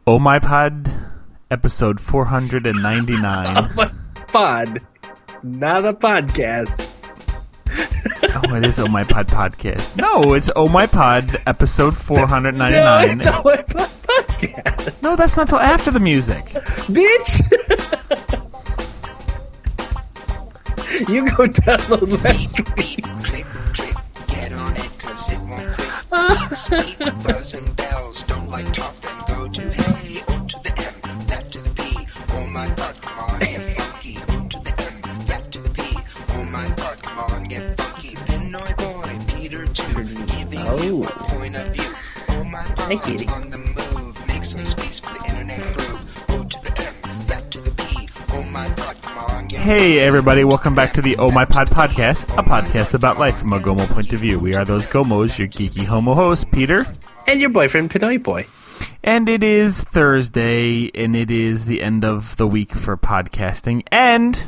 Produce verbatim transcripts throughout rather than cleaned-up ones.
Oh My Pod, episode four hundred ninety-nine. Oh my pod, not a podcast. Oh, it is Oh My Pod podcast. No, it's Oh My Pod, episode four hundred ninety-nine. No, it's Oh My Pod podcast. No, that's not till after the music. Bitch! You go download last week's. Get on it, cause it won't click. Speak with buzz and bells. Don't like talk, then go to hey. O to the M, that to the P. Oh my God, come on, get funky. O to the M, that to the P. Oh my God, come on, get funky. Pinoy boy, Peter too. Giving Oh. you a point of view. Oh my I get Pod's it. on the move. Make some space for the internet crew. O to the M, that to the P. Oh my God, come on, get Hey, everybody, welcome back to the Oh My Pod podcast, a podcast about life from a Gomo point of view. We are those Gomos, your geeky homo host, Peter. And your boyfriend, Pinoy Boy. And it is Thursday, and it is the end of the week for podcasting, and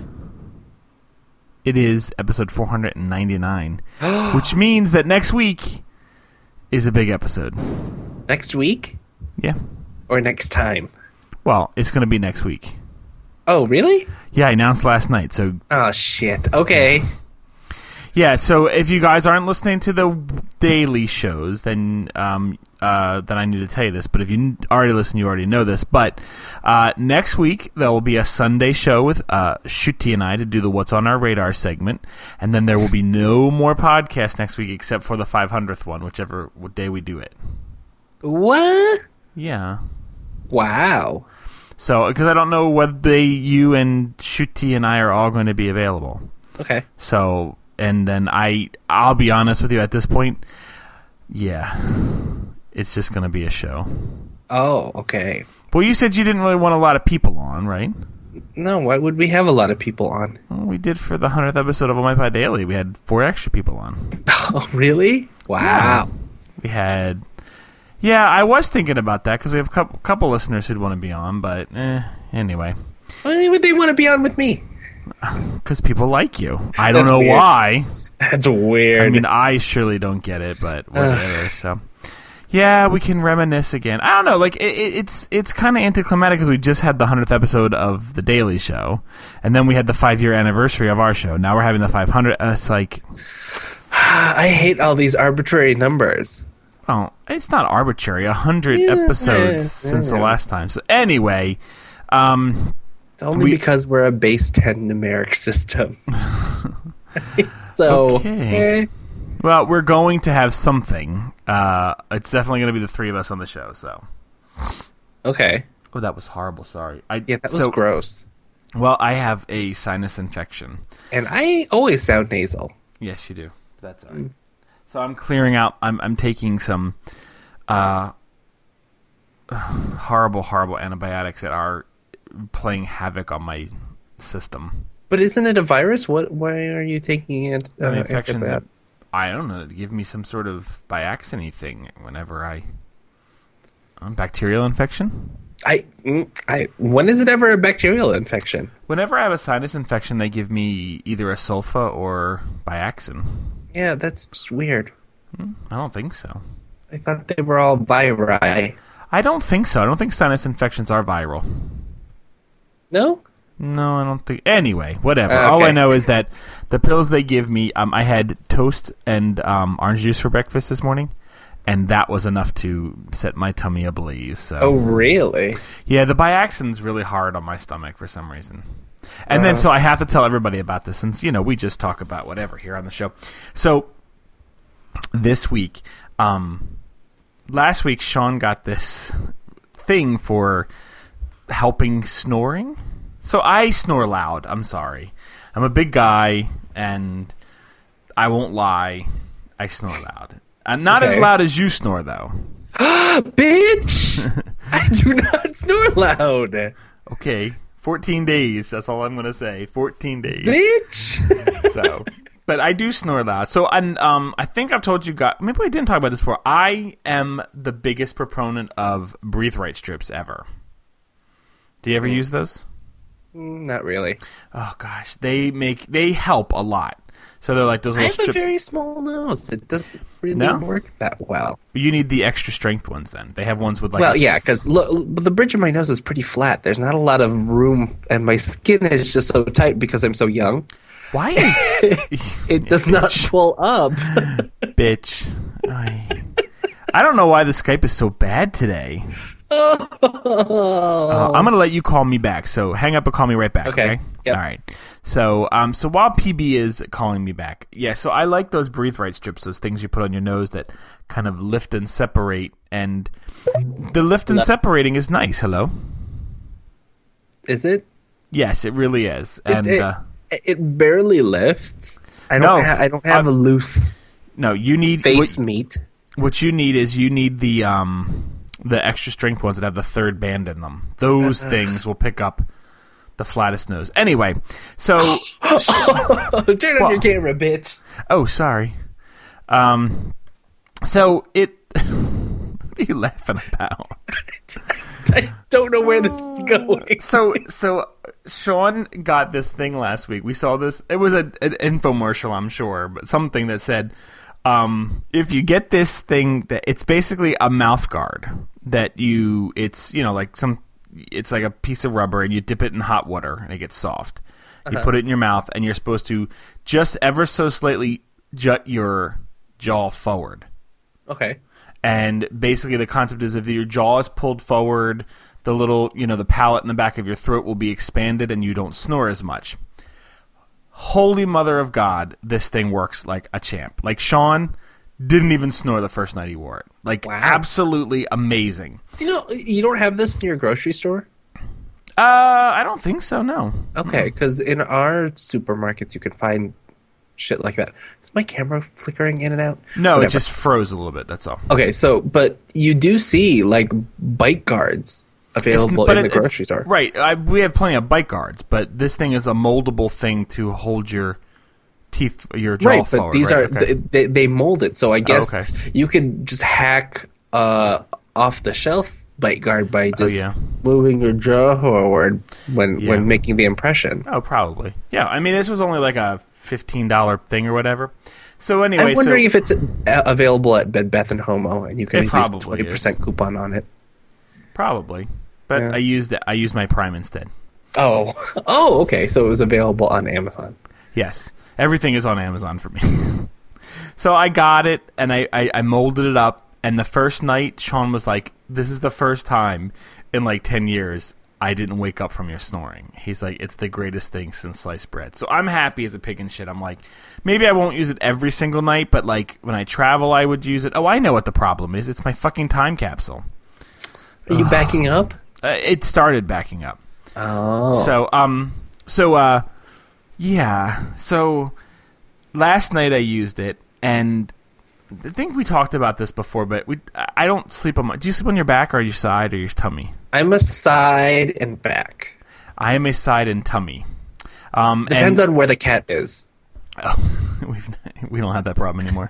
it is episode four hundred ninety-nine, which means that next week is a big episode. Next week? Yeah. Or next time? Well, it's going to be next week. Oh, really? Yeah, I announced last night, so... Oh, shit. Okay. Yeah, so if you guys aren't listening to the daily shows, then um, uh, then I need to tell you this. But if you already listen, you already know this. But uh, next week, there will be a Sunday show with uh, Shuti and I to do the What's on Our Radar segment. And then there will be no more podcast next week except for the five hundredth one, whichever day we do it. What? Yeah. Wow. So, because I don't know whether you and Shuti and I are all going to be available. Okay. So... And then I, I'll be honest with you at this point, yeah, it's just going to be a show. Oh, okay. Well, you said you didn't really want a lot of people on, right? No, why would we have a lot of people on? Well, we did for the hundredth episode of Oh My Pod Daily. We had four extra people on. Oh, really? Wow. Yeah. We had, yeah, I was thinking about that because we have a couple, couple listeners who'd want to be on, but eh, anyway. Why would they want to be on with me? Because people like you. I don't That's know weird. why. That's weird. I mean, I surely don't get it, but whatever. So, yeah, we can reminisce again. I don't know, like it, it, it's it's kind of anticlimactic because we just had the hundredth episode of the Daily Show, and then we had the five year anniversary of our show. Now we're having the five hundred. Uh, it's like, I hate all these arbitrary numbers. oh, it's not arbitrary. A hundred Yeah, episodes yeah, since the yeah. last time. So anyway, um, It's only We- because we're a base ten numeric system. so, Okay. eh. well, we're going to have something. Uh, it's definitely going to be the three of us on the show. So, Okay. oh, that was horrible. Sorry. I, Yeah, that was so, gross. Well, I have a sinus infection. And I always sound nasal. Yes, you do. That's all right. So I'm clearing out. I'm I'm taking some uh, horrible, horrible antibiotics that are playing havoc on my system. But isn't it a virus? What? Why are you taking it? Uh, An infection's a- antibiotics? I don't know. To give me some sort of by accident thing whenever I um, bacterial infection. I, mm, I. When is it ever a bacterial infection? Whenever I have a sinus infection, they give me either a sulfa or Biaxin. Yeah, that's just weird. I don't think so. I thought they were all viri. I don't think so. I don't think sinus infections are viral. No? No, I don't think. Anyway, whatever. Uh, All I okay. know is that the pills they give me. Um, I had toast and um, orange juice for breakfast this morning, and that was enough to set my tummy ablaze. So. Oh, really? Yeah, the Biaxin's really hard on my stomach for some reason. And then, Uh, so I have to tell everybody about this, since, you know, we just talk about whatever here on the show. So, this week, um, last week, Sean got this thing for helping snoring. So, I snore loud. I'm sorry. I'm a big guy, and I won't lie, I snore loud. I'm not as Okay. loud as you snore, though. Bitch! I do not snore loud. Okay. fourteen days. That's all I'm going to say. fourteen days. Bitch! So, but I do snore loud. So, and, um, I think I've told you guys, maybe I didn't talk about this before. I am the biggest proponent of Breathe Right strips ever. Do you ever use those? Not really. Oh, gosh. They make, they help a lot. So they're like those I little have strips. a very small nose. It doesn't really No? work that well. You need the extra strength ones then. They have ones with like Well, a- yeah, because the bridge of my nose is pretty flat. There's not a lot of room, and my skin is just so tight because I'm so young. Why is It does not pull up. bitch? I, I don't know why the Skype is so bad today. Uh, I'm gonna let you call me back. So hang up and call me right back. Okay. Okay. Yep. All right. So um, so while P B is calling me back, yeah. So I like those breathe right strips, those things you put on your nose that kind of lift and separate, and the lift and separating is nice. Hello. Is it? Yes, it really is. And it, uh, it barely lifts. I don't. No, ha- I don't have I'm- a loose no, you need face what, meat. what you need is you need the um the extra strength ones that have the third band in them. Those things will pick up the flattest nose. Anyway, so Turn on Well- your camera, bitch. oh, sorry. Um, so it. What are you laughing about? I don't know where this is going. So, so Sean got this thing last week. We saw this. It was a, an infomercial, I'm sure, but something that said, um, if you get this thing, that it's basically a mouth guard that you. It's you know like some. It's like a piece of rubber, and you dip it in hot water, and it gets soft. You Uh-huh. put it in your mouth, and you're supposed to just ever so slightly jut your jaw forward. Okay. And basically the concept is if your jaw is pulled forward, the little, you know, the palate in the back of your throat will be expanded and you don't snore as much. Holy mother of God, this thing works like a champ. Like Sean didn't even snore the first night he wore it. Like Wow. absolutely amazing. You know, you don't have this in your grocery store? Uh, I don't think so, no. Okay, because in our supermarkets you can find shit like that. Is my camera flickering in and out? No, Whatever. it just froze a little bit, that's all. Okay, so but you do see like bite guards available But in it- the grocery store. Right. I, we have plenty of bite guards, but this thing is a moldable thing to hold your teeth, your jaw Right, but forward. these right? are Okay. they, they mold it, so I guess okay. you could just hack uh, off the shelf bite guard by just Oh, yeah. moving your jaw forward when Yeah. when making the impression. Oh, probably. Yeah, I mean, this was only like a fifteen dollars thing or whatever. So anyway, I'm wondering so, if it's uh, available at Bed Bath and Homo, and you can It use probably twenty percent is. coupon on it. probably, but Yeah. I used I used my Prime instead. Oh, oh, okay. So it was available on Amazon. Yes, everything is on Amazon for me. So I got it and I, I, I molded it up. And the first night, Sean was like, "This is the first time in like ten years I didn't wake up from your snoring." He's like, "It's the greatest thing since sliced bread." So I'm happy as a pig in shit. I'm like, maybe I won't use it every single night, but like when I travel, I would use it. Oh, I know what the problem is. It's my fucking time capsule. Are you backing up? Uh, it started backing up. Oh, So, um, so, uh, yeah. So, last night I used it, and I think we talked about this before, but we I don't sleep on my. Do you sleep on your back or your side or your tummy? I'm a side and back. I am a side and tummy. Um, Depends and, on where the cat is. Oh, we've, we don't have that problem anymore.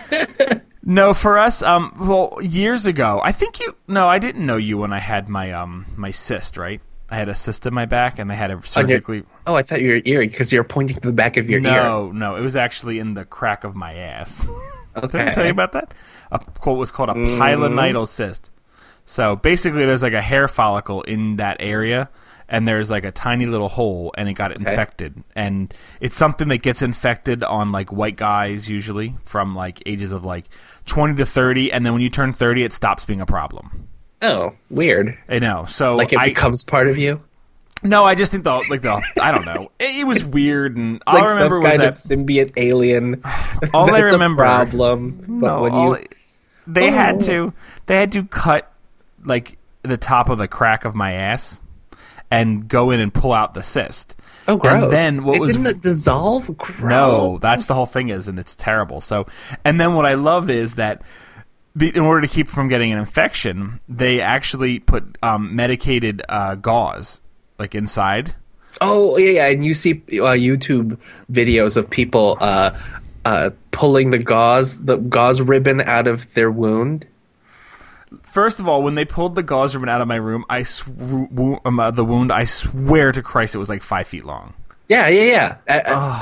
No, for us, um, well, years ago, I think you. No, I didn't know you when I had my um my cyst. Right, I had a cyst in my back, and they had it surgically. Oh, I thought you were ear because you're pointing to the back of your ear. No, no, it was actually in the crack of my ass. Did Okay. I tell you about that? A quote was called a pilonidal cyst. So basically, there's like a hair follicle in that area, and there's like a tiny little hole, and it got infected. And it's something that gets infected on like white guys usually from like ages of like twenty to thirty, and then when you turn thirty, it stops being a problem. Oh, weird. I know. So Like it I, becomes part of you. no, I just think the like the I don't know. It, it was weird, and all Like I remember some was kind that of symbiote alien. all I That's remember a problem. But no, when all- you they had Oh. to they had to cut like the top of the crack of my ass and go in and pull out the cyst. oh gross. And then what it was didn't it dissolve? Gross. no, that's the whole thing is, and it's terrible. So, and then what I love is that be- in order to keep from getting an infection, they actually put um, medicated uh, gauze like inside. Oh yeah, yeah, and you see uh, YouTube videos of people uh, uh, pulling the gauze, the gauze ribbon out of their wound. First of all, when they pulled the gauze ribbon out of my room, I sw- wo- um, uh, the wound. I swear to Christ, it was like five feet long. Yeah, yeah, yeah. Uh, uh,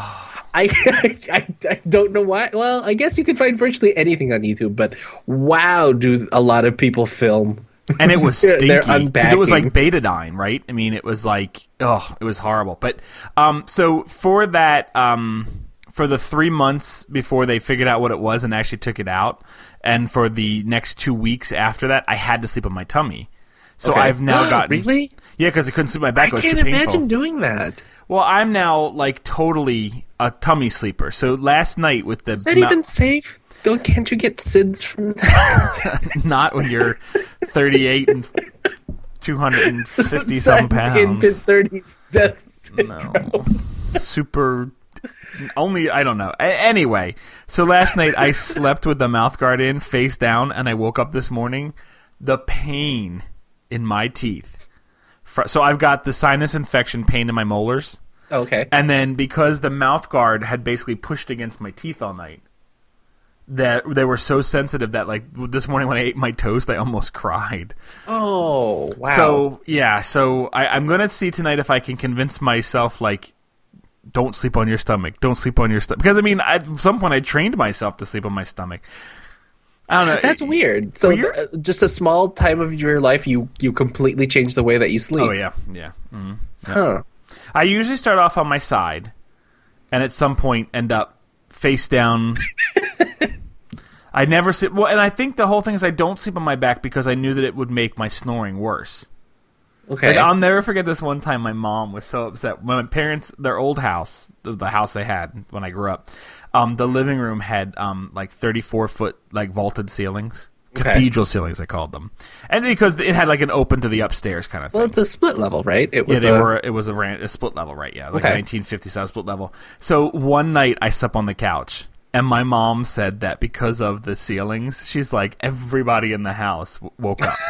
I, I I don't know why. Well, I guess you could find virtually anything on YouTube, but wow, do a lot of people film? And it was stinky. They're 'Cause unpacking. it was like betadine, right? I mean, it was like, oh, it was horrible. But um, so for that, um, for the three months before they figured out what it was and actually took it out, and for the next two weeks after that, I had to sleep on my tummy. So Okay. I've now gotten Really? yeah, because I couldn't sleep on my back. I It was can't too painful. imagine doing that. Well, I'm now like totally a tummy sleeper. So last night with the Is that mou- even safe? Don't can't you get S I D S from that? not when you're thirty-eight and two hundred fifty some pounds. Infant thirties death syndrome. No. Super. Only, I don't know. A- anyway, so last night I slept with the mouth guard in, face down, and I woke up this morning. The pain in my teeth. Fr- So I've got the sinus infection pain in my molars. Okay. And then because the mouth guard had basically pushed against my teeth all night, that they were so sensitive that like this morning when I ate my toast, I almost cried. Oh, wow. So yeah, so I, I'm gonna see tonight if I can convince myself like, don't sleep on your stomach, don't sleep on your stomach. Because I mean, at some point I trained myself to sleep on my stomach. I don't know. That's weird. So Well, you're- uh, just a small time of your life, you you completely change the way that you sleep. Oh yeah, yeah. Mhm. Yeah. Huh. I usually start off on my side, and at some point end up face down. I never sit well, and I think the whole thing is I don't sleep on my back because I knew that it would make my snoring worse. Okay. Like, I'll never forget this one time my mom was so upset. When my parents, their old house, the, the house they had when I grew up, um, the living room had um, like thirty-four foot like vaulted ceilings. Okay. Cathedral ceilings, they called them. And because it had like an open to the upstairs kind of thing. Well, it's a split level, right? It Yeah, was they a, were. It was a, ran- a split level, right? Yeah, like Okay. nineteen fifty-seven split level. So one night I slept on the couch, and my mom said that because of the ceilings, she's like, everybody in the house w- woke up.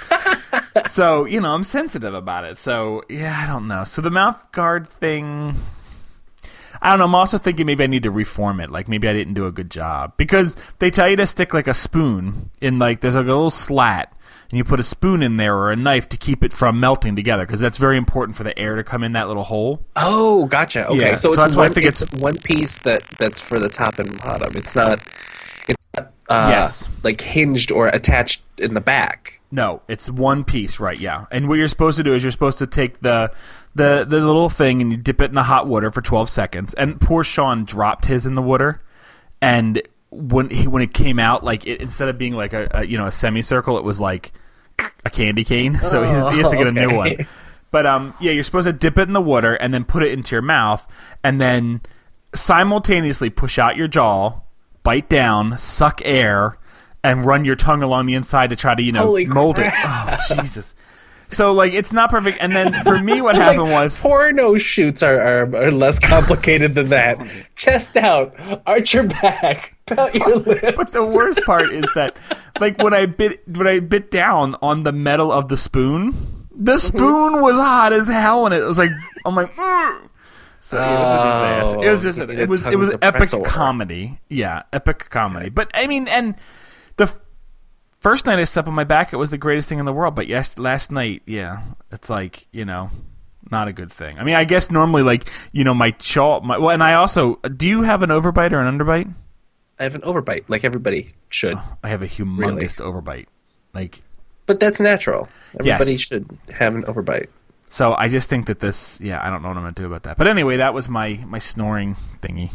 So you know, I'm sensitive about it. So yeah, I don't know. So the mouth guard thing, I don't know. I'm also thinking maybe I need to reform it. Like maybe I didn't do a good job because they tell you to stick like a spoon in like there's like a little slat. And you put a spoon in there or a knife to keep it from melting together because that's very important for the air to come in that little hole. Oh, gotcha. Okay, Yeah, so, so it's that's why I one. think It's, it's- one piece that that's for the top and bottom. It's not. It's not uh, Yes. like hinged or attached in the back. No, it's one piece, right? Yeah. And what you're supposed to do is you're supposed to take the the the little thing and you dip it in the hot water for twelve seconds. And poor Sean dropped his in the water, and when he, when it came out, like it, instead of being like a, a you know a semicircle, it was like a candy cane. So he, has, he has to get a new okay. one. But um, yeah, you're supposed to dip it in the water and then put it into your mouth, and then simultaneously push out your jaw, bite down, suck air, and run your tongue along the inside to try to you know Holy mold it. crap. Oh Jesus! So like it's not perfect. And then for me, what happened Like, was porno shoots are, are, are less complicated than that. Chest out, arch your back, pout your lips. But the worst part is that, like when I bit when I bit down on the metal of the spoon, the spoon was hot as hell, and it was like I'm like. "Ugh." So it was a disaster. It was just you a, need it a was it tongue was epic depressor. comedy. Yeah, epic comedy. But I mean, and the f- first night I slept on my back, it was the greatest thing in the world. But yes, last night, yeah, it's like you know. Not a good thing. I mean, I guess normally, like you know, my jaw. My, well, and I also. Do you have an overbite or an underbite? I have an overbite, like everybody should. I have a humongous overbite. Like, But that's natural. Everybody Yes. should have an overbite. so I just think that this. Yeah, I don't know what I'm gonna do about that. But anyway, that was my my snoring thingy.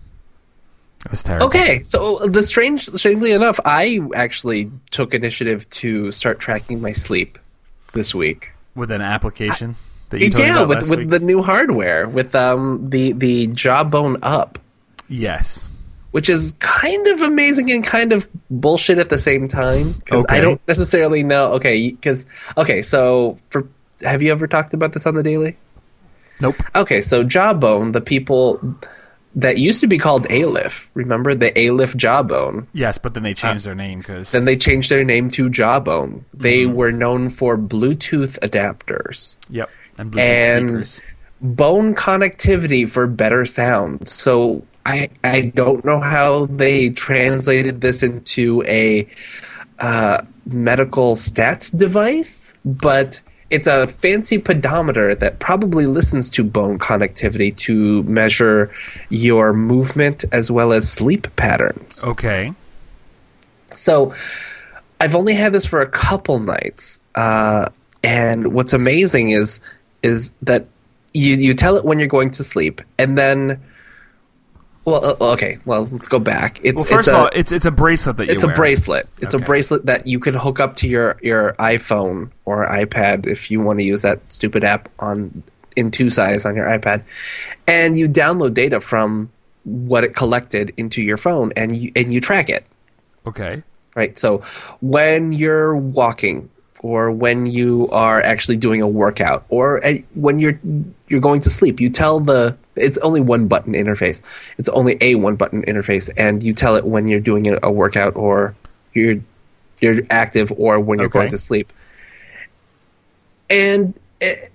It was terrible. Okay, so the strange, strangely enough, I actually took initiative to start tracking my sleep this week. With an application that you told me Yeah, about with last with week? the new hardware, with um the the Jawbone Up, Yes. which is kind of amazing and kind of bullshit at the same time because I Okay. don't necessarily know. Okay, because okay, so for have you ever talked about this on the daily? Nope. Okay, so Jawbone, the people that used to be called Aleph, remember the Aleph Jawbone? Yes, but then they changed their name because. Then they changed their name to Jawbone. They were known for Bluetooth adapters Yep. And Bluetooth and speakers. bone connectivity for better sound. So I I don't know how they translated this into a uh, medical stats device, but it's a fancy pedometer that probably listens to bone connectivity to measure your movement as well as sleep patterns. Okay. So I've only had this for a couple nights, uh, and what's amazing is is that you you tell it when you're going to sleep, and then. Well, uh, okay. Well, let's go back. It's Well, first it's of a, all, it's it's a bracelet that you it's wear. a bracelet. It's Okay. a bracelet that you can hook up to your, your iPhone or iPad if you want to use that stupid app on in two size on your iPad, and you download data from what it collected into your phone, and you and you track it. Okay. Right. So when you're walking, or when you are actually doing a workout, or uh, when you're you're going to sleep, you tell the it's only one button interface. It's only a one button interface, and you tell it when you're doing a, a workout, or you're you're active, or when you're Okay. going to sleep. And it,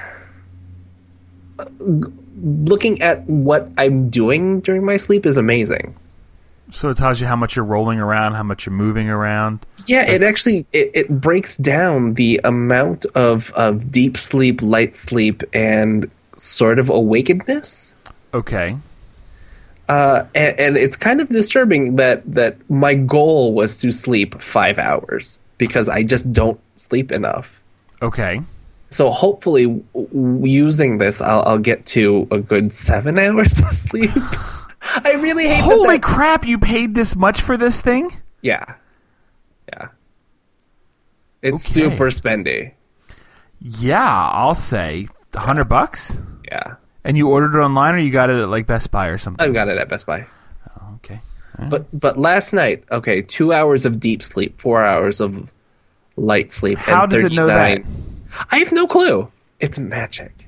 looking at what I'm doing during my sleep is amazing. So it tells you how much you're rolling around, how much you're moving around. Yeah, it actually it, it breaks down the amount of, of deep sleep, light sleep, and sort of awakenedness. Okay. Uh, and, and it's kind of disturbing that, that my goal was to sleep five hours because I just don't sleep enough. Okay. So hopefully, w- w- using this, I'll, I'll get to a good seven hours of sleep. I really hate that Holy that- crap, you paid this much for this thing? Yeah. Yeah. It's Okay. super spendy. Yeah, I'll say a hundred bucks. Yeah. And you ordered it online, or you got it at like Best Buy or something? I've got it at Best Buy. Oh, okay. But but last night, okay, two hours of deep sleep, four hours of light sleep. How and does it know that? thirty-nine I have no clue. It's magic.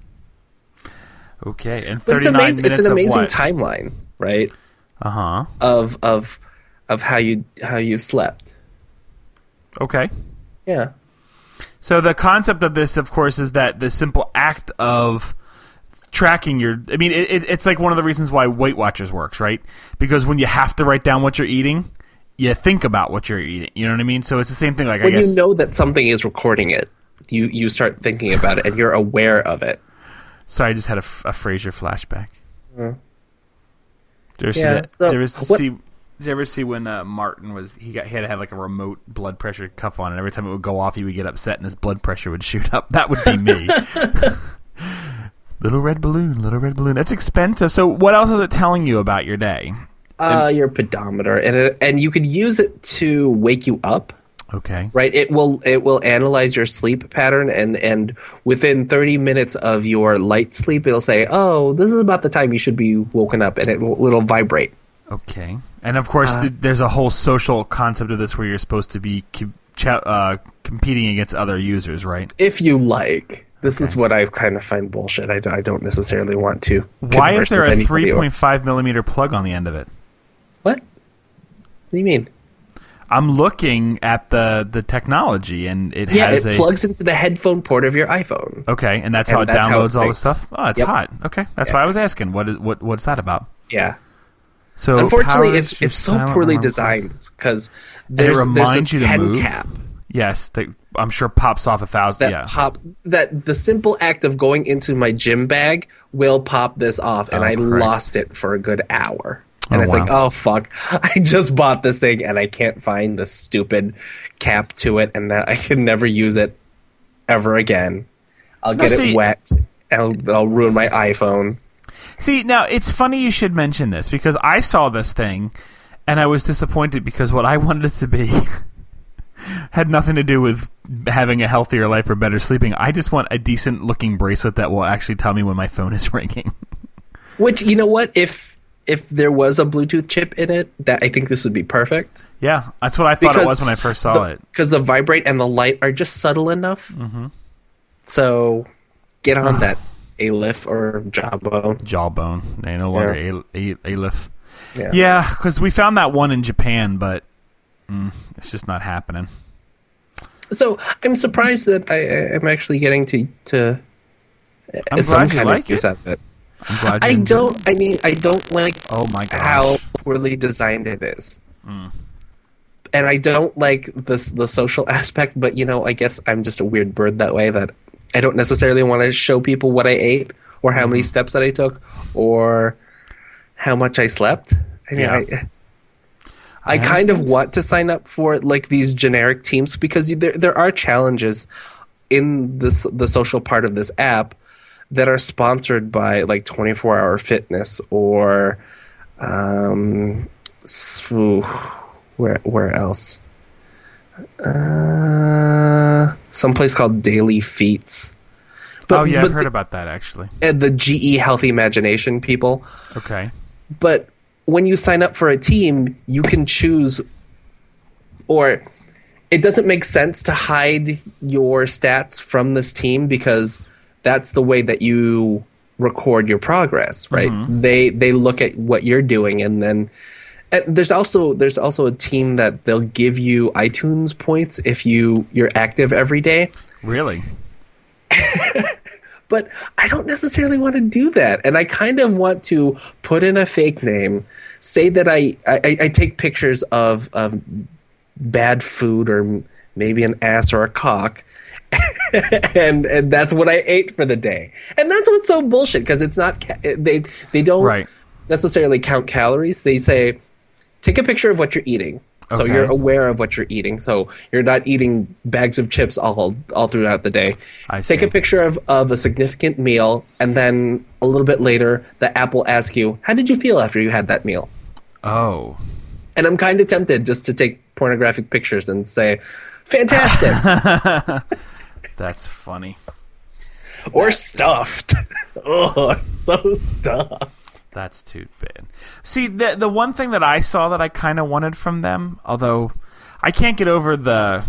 Okay, and But it's thirty-nine amazing. minutes It's an of amazing what? timeline, right? Uh huh. Of of of how you how you slept. Okay. Yeah. So the concept of this, of course, is that the simple act of tracking your I mean it, it, it's like one of the reasons why Weight Watchers works, right? Because when you have to write down what you're eating, you think about what you're eating, you know what I mean? So it's the same thing, like, I When guess you know that something is recording it, you you start thinking about it and you're aware of it. sorry, I just had a, f- a Frasier flashback. Uh, Did you ever see yeah, that? so did, you ever what- see, did you ever see when uh, Martin was he got he had to have like a remote blood pressure cuff on, and every time it would go off, he would get upset and his blood pressure would shoot up? That would be me. Little red balloon, little red balloon. That's expensive. So what else is it telling you about your day? uh, your pedometer, and it, and you could use it to wake you up. Okay. Right, it will it will analyze your sleep pattern, and, and within thirty minutes of your light sleep, it'll say, "Oh, this is about the time you should be woken up," and it will it'll vibrate. Okay. And of course, Uh, th- there's a whole social concept of this where you're supposed to be co- ch- uh, competing against other users, right? If you like, this Okay. is what I kind of find bullshit. I, I don't necessarily want to. Why is converse there with a anybody three or- point five millimeter plug on the end of it? What? What do you mean? I'm looking at the, the technology, and it Yeah, has it a plugs into the headphone port of your iPhone. okay, and that's and how it that's how it downloads all the syncs. stuff. Oh, it's Yep. hot. Okay, that's Yeah. why I was asking. What is what what's that about? Yeah. So Unfortunately, powers it's your it's so silent poorly alarm designed because it there's, there's reminds this you to pen move? cap Yes, that I'm sure pops off a thousand. that yeah. pop that the simple act of going into my gym bag will pop this off, and Oh, I Christ. lost it for a good hour. And Oh, it's like, wow. oh fuck! I just bought this thing, and I can't find the stupid cap to it, and that I can never use it ever again. I'll get see- it wet, and I'll, I'll ruin my iPhone. See, now it's funny you should mention this because I saw this thing and I was disappointed because what I wanted it to be had nothing to do with having a healthier life or better sleeping. I just want a decent looking bracelet that will actually tell me when my phone is ringing. Which, you know what? If if there was a Bluetooth chip in it, that I think this would be perfect. Yeah, that's what I thought it Because was when I first saw it. Because the vibrate and the light are just subtle enough. Mm-hmm. So get on that Aleph or Jawbone. Jawbone. They no longer a- a- Aleph. Yeah. Yeah, because we found that one in Japan, but mm, it's just not happening. So I'm surprised that I I am actually getting to to I'm some glad you kind like of use it. out of it. I'm glad you I enjoyed don't. it. I mean, I don't like Oh my gosh. how poorly designed it is. Mm. and I don't like this the social aspect, but you know, I guess I'm just a weird bird that way, that I don't necessarily want to show people what I ate or how many steps that I took or how much I slept. I mean, Yeah. I, I kind of want to sign up for like these generic teams because there there are challenges in this the social part of this app that are sponsored by like twenty-four hour fitness or um s- ooh, where where else uh some place called Daily Feats. But, oh yeah, but I've heard the, about that actually. uh, the G E Healthy Imagination people. Okay. But when you sign up for a team, you can choose, or it doesn't make sense to hide your stats from this team because that's the way that you record your progress, right? They they look at what you're doing, and then and there's also there's also a team that they'll give you iTunes points if you you're active every day. Really? But I don't necessarily want to do that, and I kind of want to put in a fake name, say that I I, I take pictures of of bad food or maybe an ass or a cock, and and that's what I ate for the day, and that's what's so bullshit because it's not ca- they they don't Right. necessarily count calories. They say take a picture of what you're eating. So Okay. you're aware of what you're eating. So you're not eating bags of chips all all throughout the day. I Take see. a picture of, of a significant meal, and then a little bit later, the app will ask you, how did you feel after you had that meal? Oh. And I'm kind of tempted just to take pornographic pictures and say, fantastic, That's funny. or stuffed. Oh, so stuffed. That's too bad. See, the the one thing that I saw that I kind of wanted from them, although I can't get over the,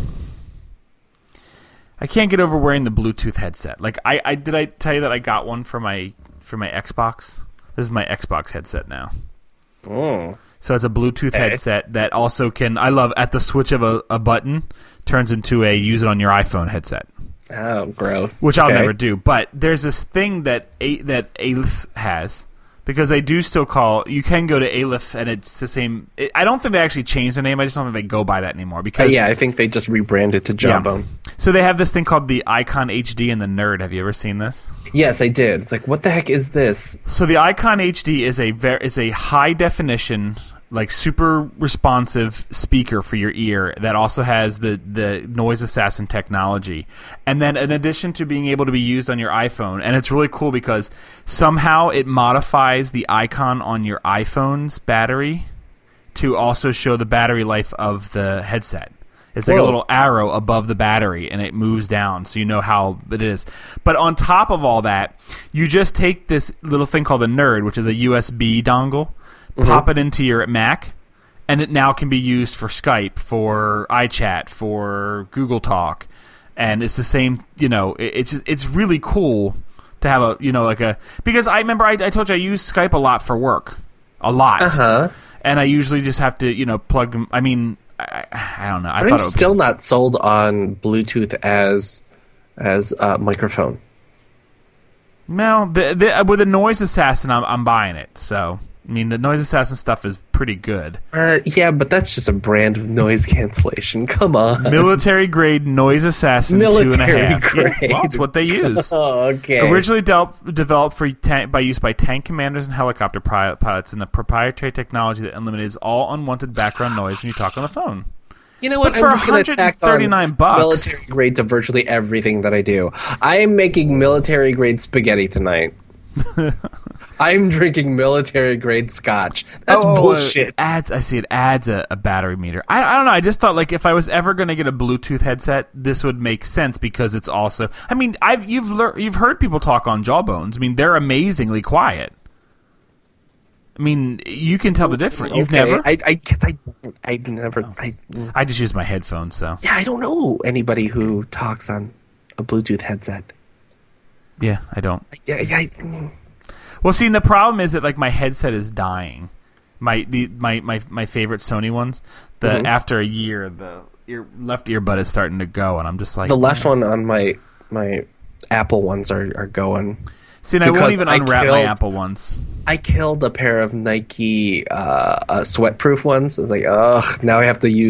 I can't get over wearing the Bluetooth headset. Like, I, I did I tell you that I got one for my for my Xbox? This is my Xbox headset now. Oh. So it's a Bluetooth Okay. headset that also can. I love at the switch of a, a button turns into a use it on your iPhone headset. Oh, gross. Which I'll Okay. never do. But there's this thing that a, that Aleph has, because they do still call. You can go to Aleph, and it's the same. It, I don't think they actually changed their name. I just don't think they go by that anymore. Uh, Because yeah, I think they just rebranded to Jawbone. so they have this thing called the Icon H D and the Nerd. Have you ever seen this? Yes, I did. It's like, what the heck is this? So the Icon H D is a ver- is a high definition, like super responsive speaker for your ear that also has the, the noise assassin technology. And then in addition to being able to be used on your iPhone, and it's really cool because somehow it modifies the icon on your iPhone's battery to also show the battery life of the headset. It's like a Whoa. little arrow above the battery, and it moves down, so you know how it is. But on top of all that, you just take this little thing called the Nerd, which is a U S B dongle, pop it into your Mac, and it now can be used for Skype, for iChat, for Google Talk, and it's the same. You know, it, it's it's really cool to have a you know like a because I remember I, I told you I use Skype a lot for work, a lot, Uh huh. and I usually just have to you know plug them. I mean, I, I don't know. I But I'm thought it would be- still not sold on Bluetooth as as a microphone. No, the, the, with the Noise Assassin, I'm, I'm buying it. So, I mean, the Noise Assassin stuff is pretty good. Uh, yeah, but that's just a brand of noise cancellation. Come on. Military grade Noise Assassin Military two and a half. grade. Yeah, well, that's what they use. Oh, okay. Originally de- developed for tank, by use by tank commanders and helicopter pilot, pilots, and the proprietary technology that eliminates all unwanted background noise when you talk on the phone. You know what? But for I'm just going to one hundred tack on thirty-nine bucks. military grade to virtually everything that I do. I am making military grade spaghetti tonight. I'm drinking military grade scotch. That's Oh, bullshit. It adds, I see it adds a, a battery meter. I, I don't know. I just thought like if I was ever going to get a Bluetooth headset, this would make sense because it's also. I mean, I've you've lear- you've heard people talk on Jawbones. I mean, they're amazingly quiet. I mean, you can tell the difference. You've Okay, never. I, I guess I don't. I've never. I, I just use my headphones, so yeah, I don't know anybody who talks on a Bluetooth headset. yeah, I don't. Yeah, yeah. I, Well, see, and the problem is that like my headset is dying. My the my my, my favorite Sony ones. The Mhm. after a year, the ear, left earbud is starting to go, and I'm just like the left one on my my Apple ones are, are going. See, and I won't because even I unwrap my killed- Apple ones. I killed a pair of Nike uh, uh, sweatproof ones. It's like, ugh, now I have to use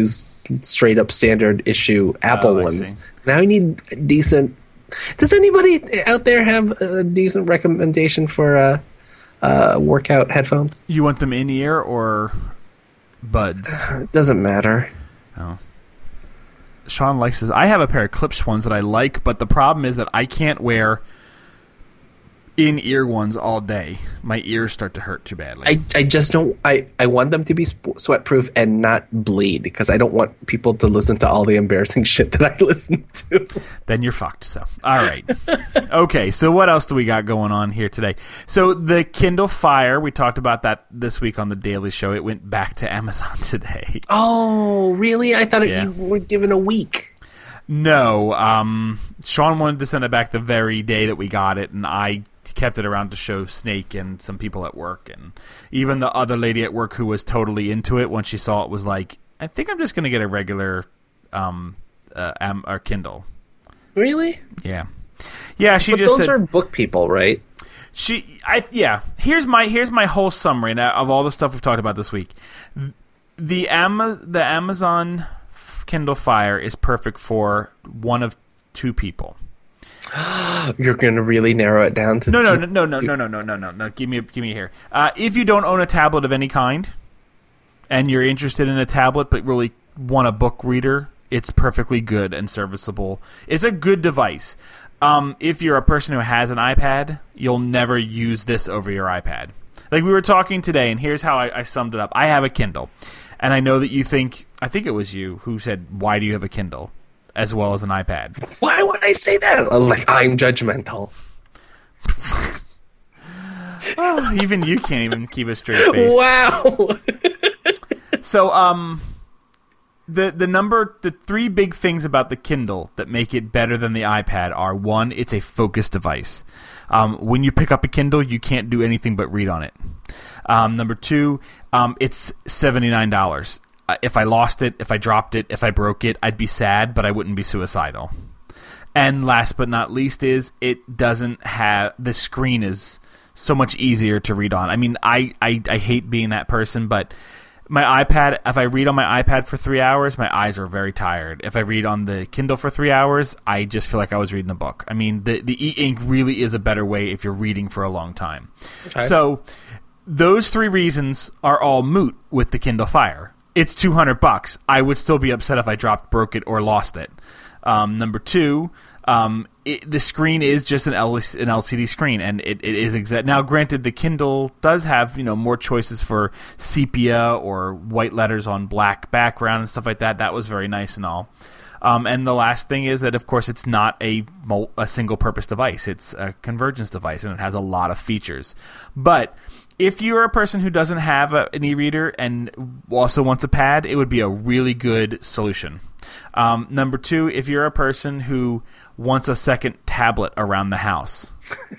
straight up standard issue Apple Oh, I ones. see. Now you need decent. Does anybody out there have a decent recommendation for uh, uh, workout headphones? You want them in ear or buds? It doesn't matter. Oh. Sean likes this. I have a pair of Klipsch ones that I like, but the problem is that I can't wear in-ear ones all day. My ears start to hurt too badly. I, I just don't. I, I want them to be sp- sweat proof and not bleed because I don't want people to listen to all the embarrassing shit that I listen to. Then you're fucked. So, all right. Okay, so what else do we got going on here today? So the Kindle Fire, we talked about that this week on the Daily Show. It went back to Amazon today. Oh, really? I thought it, Yeah. you were given a week. No, um, Sean wanted to send it back the very day that we got it, and I kept it around to show Snake and some people at work, and even the other lady at work who was totally into it when she saw it was like, I think I'm just going to get a regular um, uh, Am- or Kindle. Really? Yeah. Yeah, she But just those said, are book people, right? She, I yeah. Here's my here's my whole summary now of all the stuff we've talked about this week. The Am- the Amazon Kindle Fire is perfect for one of two people. You're going to really narrow it down to No, no, two- no, no, no, no, no, no, no, no. Give me, a, give me here. Uh, if you don't own a tablet of any kind, and you're interested in a tablet but really want a book reader, it's perfectly good and serviceable. It's a good device. Um, if you're a person who has an iPad, you'll never use this over your iPad. Like we were talking today, and here's how I, I summed it up. I have a Kindle, and I know that you think, I think it was you who said, why do you have a Kindle as well as an iPad? Why would I say that? Like, I'm judgmental. Oh, even you can't even keep a straight face. Wow. So, um, the the number, the three big things about the Kindle that make it better than the iPad are, one, it's a focus device. Um, when you pick up a Kindle, you can't do anything but read on it. Um, number two, um, it's seventy-nine dollars. Uh, if I lost it, if I dropped it, if I broke it, I'd be sad, but I wouldn't be suicidal. And last but not least is it doesn't have, the screen is so much easier to read on. I mean, I, I, I hate being that person, but my iPad, if I read on my iPad for three hours, my eyes are very tired. If I read on the Kindle for three hours, I just feel like I was reading a book. I mean, the, the e-ink really is a better way if you're reading for a long time. Okay. So those three reasons are all moot with the Kindle Fire. It's two hundred bucks. I would still be upset if I dropped, broke it, or lost it. Um, number two, um, it, the screen is just an, L- an L C D screen, and it, it is exact. Now, granted, the Kindle does have, you know, more choices for sepia or white letters on black background and stuff like that. That was very nice and all. Um, and the last thing is that, of course, it's not a mul- a single-purpose device. It's a convergence device, and it has a lot of features. But if you're a person who doesn't have a, an e-reader and also wants a pad, it would be a really good solution. Um, number two, if you're a person who wants a second tablet around the house,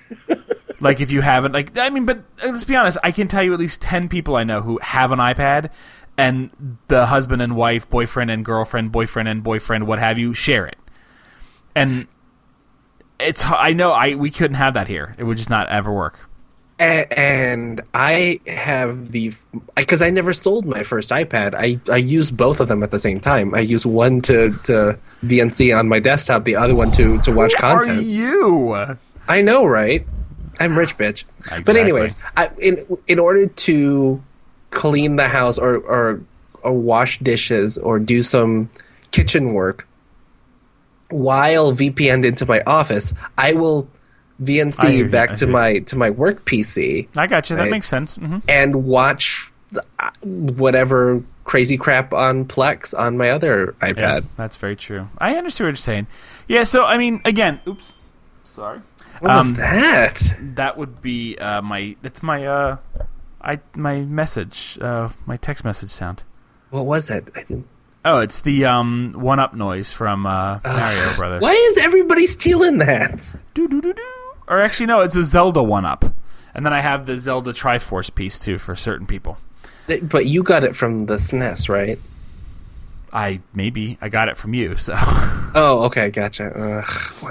like if you haven't, like I mean, but let's be honest, I can tell you at least ten people I know who have an iPad, and the husband and wife, boyfriend and girlfriend, boyfriend and boyfriend, what have you, share it. And it's I know I we couldn't have that here. It would just not ever work. And, and I have the because I never sold my first iPad. I, I use both of them at the same time. I use one to, to V N C on my desktop, the other one to, to watch Who content. are you? I know, right? I'm rich, bitch. But Exactly. anyways, I, in in order to clean the house or, or or wash dishes or do some kitchen work while V P N'd into my office, I will V N I C hear you, back I to hear you. my to my work P C I got you. That Right. makes sense. hmm and watch the, uh, whatever crazy crap on Plex on my other Yeah, iPad. that's very true. I understand what you're saying. Yeah, so, I mean, again, oops. Sorry. What was Um, that? That would be uh, my, it's my, uh, I my message, uh, my text message sound. What was it? I didn't. Oh, it's the um, one-up noise from uh, Mario Brothers. Why is everybody stealing that? Do-do-do-do. Or actually, no, it's a Zelda one-up. And then I have the Zelda Triforce piece, too, for certain people. But you got it from the S N E S, right? I, maybe, I got it from you, so... Oh, okay, gotcha. Ugh.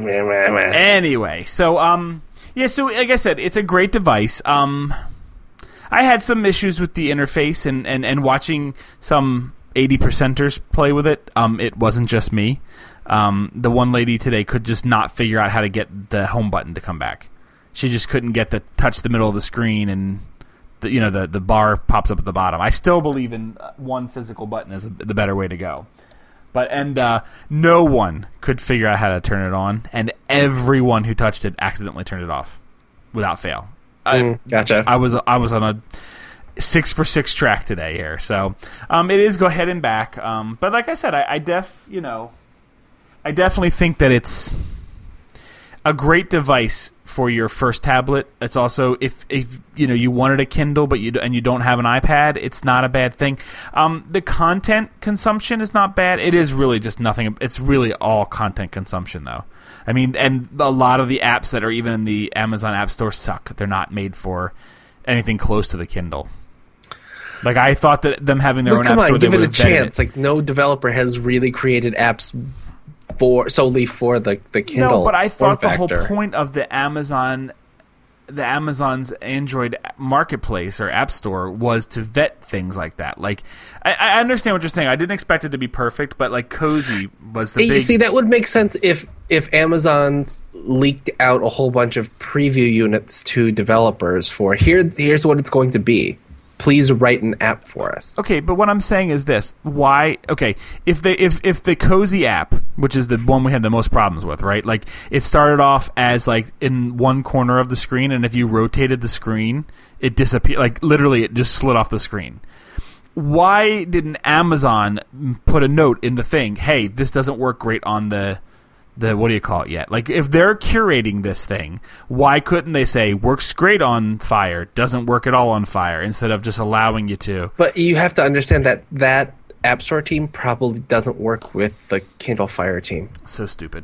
Anyway, so um, yeah, so like I said, it's a great device. Um, I had some issues with the interface and, and, and watching some eighty percenters play with it. Um, it wasn't just me. Um, the one lady today could just not figure out how to get the home button to come back. She just couldn't get the touch the middle of the screen, and the, you know the the bar pops up at the bottom. I still believe in one physical button is the better way to go. But and uh, no one could figure out how to turn it on, and everyone who touched it accidentally turned it off without fail. Mm, I, gotcha. I was I was on a six for six track today here, so um, it is go ahead and back. Um, but like I said, I, I def you know, I definitely think that it's a great device for your first tablet. It's also if if you know you wanted a Kindle but you and you don't have an iPad, it's not a bad thing. Um, the content consumption is not bad. It is really just nothing. It's really all content consumption though. I mean, and a lot of the apps that are even in the Amazon App Store suck. They're not made for anything close to the Kindle. Like I thought that them having their But own come app store, on, they give it a would have vetted chance. Like no developer has really created apps for solely for the the Kindle. No, but I thought the form whole factor. point of the Amazon, the Amazon's Android marketplace or app store was to vet things like that. Like, I, I understand what you're saying. I didn't expect it to be perfect, but like Cozy was the Hey, big. You see, that would make sense if if Amazon's leaked out a whole bunch of preview units to developers for here. Here's what it's going to be. Please write an app for us. Okay, but what I'm saying is this: why? Okay, if they if if the Cozy app, which is the one we had the most problems with, right? Like it started off as like in one corner of the screen, and if you rotated the screen, it disappeared. Like literally, it just slid off the screen. Why didn't Amazon put a note in the thing? Hey, this doesn't work great on the the what do you call it yet? Like if they're curating this thing, why couldn't they say works great on Fire, doesn't work at all on Fire, instead of just allowing you to? But you have to understand that that App Store team probably doesn't work with the Kindle Fire team. So stupid.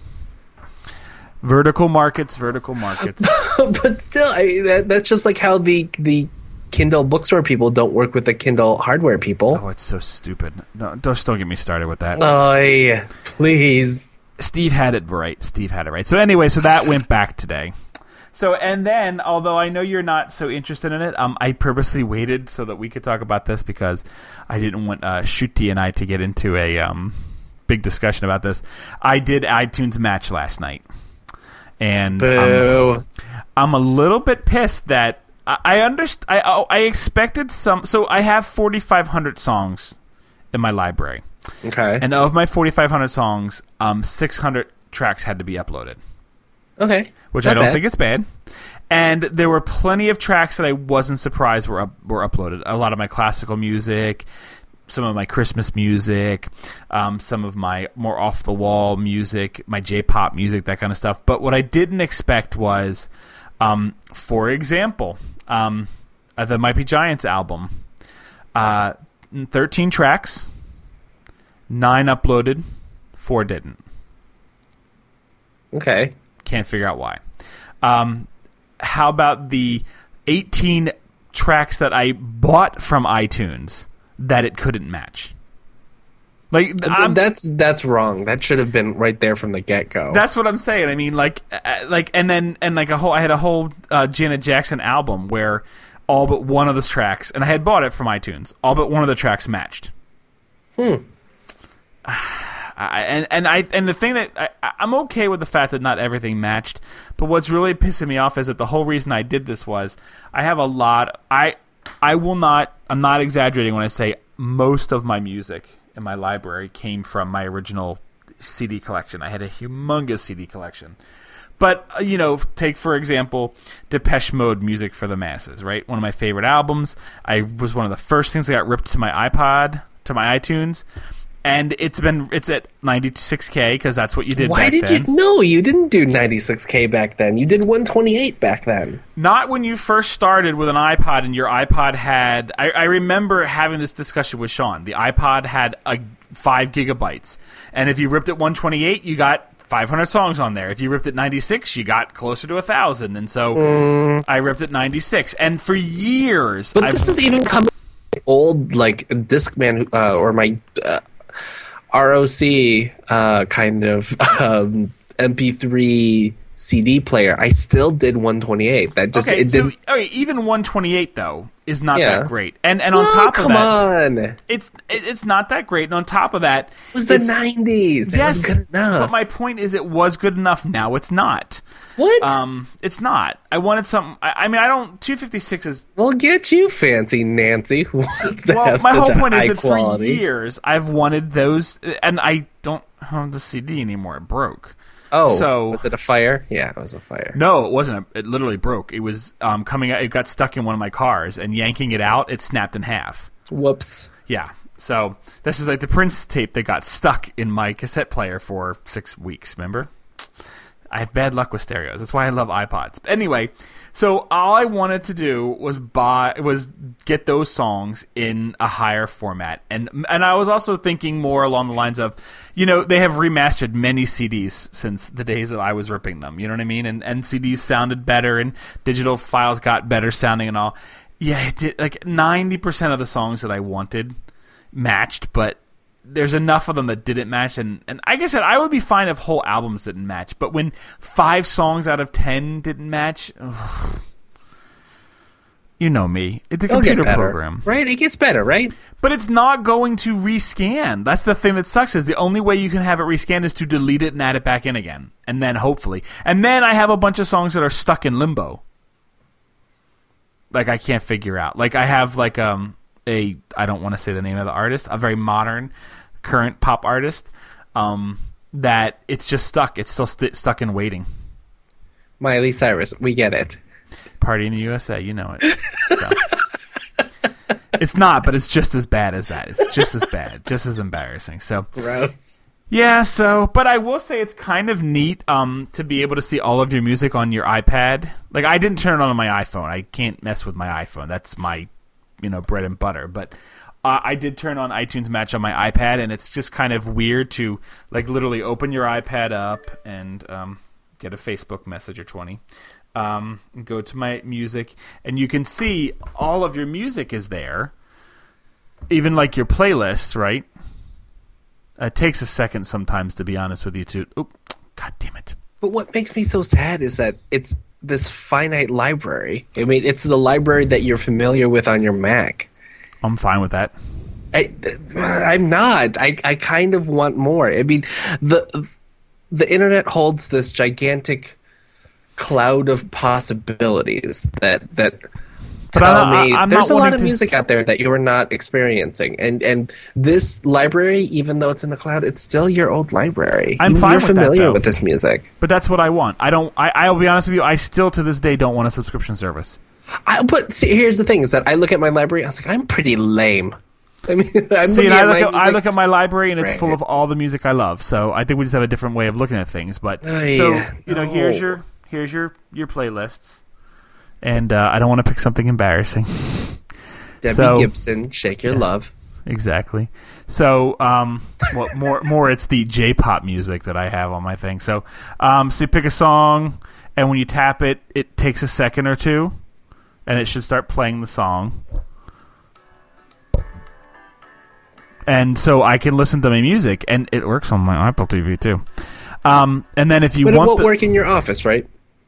Vertical markets, vertical markets. But still, I, that, that's just like how the the Kindle bookstore people don't work with the Kindle hardware people. Oh, it's so stupid. No, don't don't get me started with that. Oh, yeah. Please. Steve had it right. Steve had it right. So anyway, so that went back today. So and then, although I know you're not so interested in it, um, I purposely waited so that we could talk about this because I didn't want uh, Shuti and I to get into a um, big discussion about this. I did iTunes Match last night, and Boo. um, I'm a little bit pissed that I I, underst- I I expected some. So I have forty-five hundred songs in my library. Okay. And of my forty-five hundred songs, um, six hundred tracks had to be uploaded. Okay. Which Not I don't bad. think is bad. And there were plenty of tracks that I wasn't surprised were up, were uploaded. A lot of my classical music, some of my Christmas music, um, some of my more off-the-wall music, my J-pop music, that kind of stuff. But what I didn't expect was, um, for example, um, uh, the Might Be Giants album, uh, thirteen tracks, nine uploaded, four didn't. Okay. Can't figure out why. Um, how about the eighteen tracks that I bought from iTunes that it couldn't match? Like I'm, that's that's wrong. That should have been right there from the get go. that's what I'm saying. I mean, like, uh, like, and then and like a whole. I had a whole uh, Janet Jackson album where all but one of the tracks, and I had bought it from iTunes. All but one of the tracks matched. Hmm. I, and and I and the thing that I, I'm okay with the fact that not everything matched, but what's really pissing me off is that the whole reason I did this was I have a lot. I I will not. I'm not exaggerating when I say most of my music in my library came from my original C D collection. I had a humongous C D collection. But, uh, you know, take, for example, Depeche Mode, Music for the Masses, right? One of my favorite albums. I was one of the first things that got ripped to my iPod, to my iTunes. And it's been it's at ninety-six K because that's what you did Why back did then. you? No, you didn't do ninety-six K back then. You did one twenty-eight back then. Not when you first started with an iPod and your iPod had... I, I remember having this discussion with Sean. The iPod had a five gigabytes. And if you ripped at one twenty-eight, you got five hundred songs on there. If you ripped at ninety-six, you got closer to one thousand. And so Mm. I ripped at ninety-six. And for years... But I've, this is even coming from old, like, Discman uh, or my uh, R O C uh, kind of um, M P three C D player, I still did one twenty-eight. That just okay, it so didn't. okay, even one twenty-eight though is not Yeah. that great. And and on Oh, top of come that, on! It it's it, it's not that great. And on top of that, was the it's- nineties. It Yes, was good enough. but my point is, it was good enough. Now it's not. what? Um, it's not. I wanted something. I, I mean, I don't. two fifty-six is. Well, get you, fancy Nancy. Who wants to Well, have my such whole a point is high that quality? for years I've wanted those, and I don't have the C D anymore. It broke. Oh, So- was it a fire? Yeah, it was a fire. No, it wasn't. A, it literally broke. It was um, coming out. It got stuck in one of my cars, and yanking it out, it snapped in half. Whoops. Yeah. So this is like the Prince tape that got stuck in my cassette player for six weeks. Remember? I have bad luck with stereos. That's why I love iPods. Anyway, so all I wanted to do was buy was get those songs in a higher format, and and I was also thinking more along the lines of, you know, they have remastered many C Ds since the days that I was ripping them. You know what I mean? And and C Ds sounded better, and digital files got better sounding, and all. Yeah, it did. Like ninety percent of the songs that I wanted matched, but there's enough of them that didn't match, and, and like I said, I would be fine if whole albums didn't match, but when five songs out of ten didn't match, ugh, you know me. It's a It'll get computer better, program. right? It gets better, right? But it's not going to rescan. That's the thing that sucks, is the only way you can have it rescan is to delete it and add it back in again, and then hopefully. And then I have a bunch of songs that are stuck in limbo. Like I can't figure out. Like I have like um a I don't want to say the name of the artist, a very modern, current pop artist, um, that it's just stuck. It's still st- stuck in waiting. Miley Cyrus, we get it. Party in the U S A, you know it. So. It's not, but it's just as bad as that. It's just as bad, just as embarrassing. So Gross. yeah, so, but I will say it's kind of neat um, to be able to see all of your music on your iPad. Like, I didn't turn it on on my iPhone. I can't mess with my iPhone. That's my, you know, bread and butter. But uh, I did turn on iTunes Match on my iPad, and it's just kind of weird to, like, literally open your iPad up and um, get a Facebook message or twenty. Um, go to my music, and you can see all of your music is there. Even, like, your playlist, right? It takes a second sometimes, to be honest with you, too. Oh, God damn it. But what makes me so sad is that it's this finite library. I mean, it's the library that you're familiar with on your Mac. I'm fine with that. I, I'm not. I, I kind of want more. I mean, the the internet holds this gigantic cloud of possibilities that that But tell I'm not- me I'm there's not a lot wanting of to- music out there that you're not experiencing, and and this library, even though it's in the cloud, it's still your old library. I'm You- fine You're with that, familiar though. with this music. But that's what I want. I don't. I, I'll be honest with you. I still, to this day, don't want a subscription service. I, but see, here's the thing: is that I look at my library, I was like, I'm pretty lame. I mean, I'm See, looking and I at look my at, I music- look at my library, and it's Right. full of all the music I love. So I think we just have a different way of looking at things. But Ay, so you know, no. here's your here's your your playlists, and uh, I don't want to pick something embarrassing. Debbie so- Gibson, Shake Your Love. Exactly. So, um, well, more, more, it's the J-pop music that I have on my thing. So, um, so you pick a song, and when you tap it, it takes a second or two, and it should start playing the song. And so I can listen to my music, and it works on my Apple T V too. Um, and then if you But it want, won't the, work in your office, right?